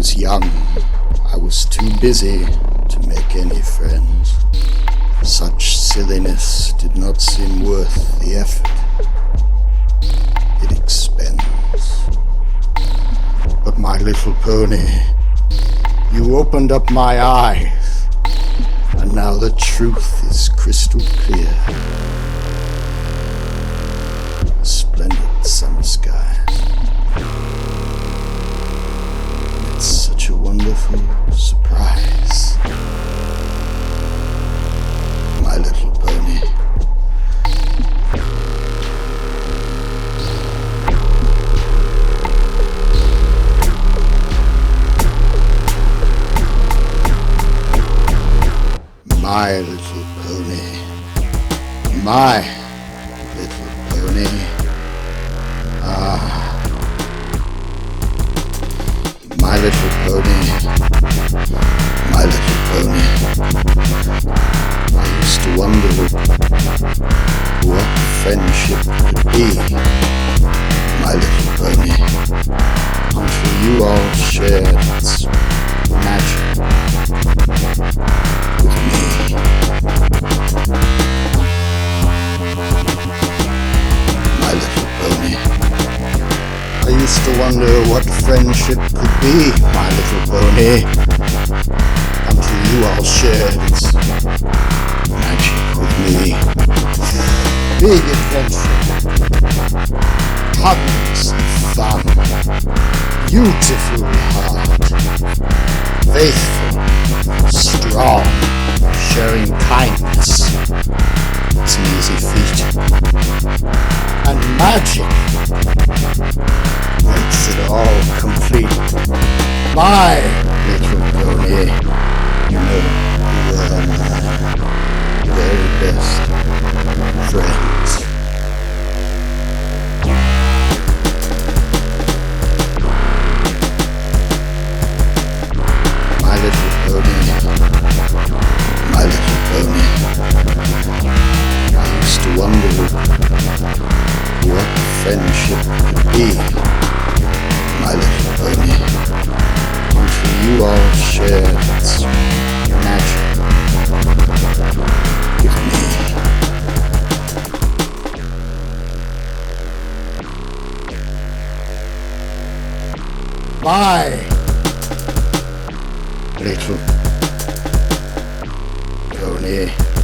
was young, I was too busy to make any friends. Such silliness did not seem worth the effort it expends. But my little pony, you opened up my eyes, and now the truth is crystal clear. Splendid summer skies. It's such a wonderful surprise. My little pony. My little pony. My little pony. My little pony, my little pony. I used to wonder what friendship could be, my little pony, until you all shared its magic with me. My little pony. I used to wonder what friendship could be, my little pony, until you all shared its magic with me. Big adventure, tons of fun, beautiful heart, faithful, strong, sharing kindness. It's an easy feat. And magic makes it all complete. My little pony, you know you are my very best friends. My little pony, my little pony. I used to wonder what friendship could be, my little pony, until you all shared its magic with me. My little pony.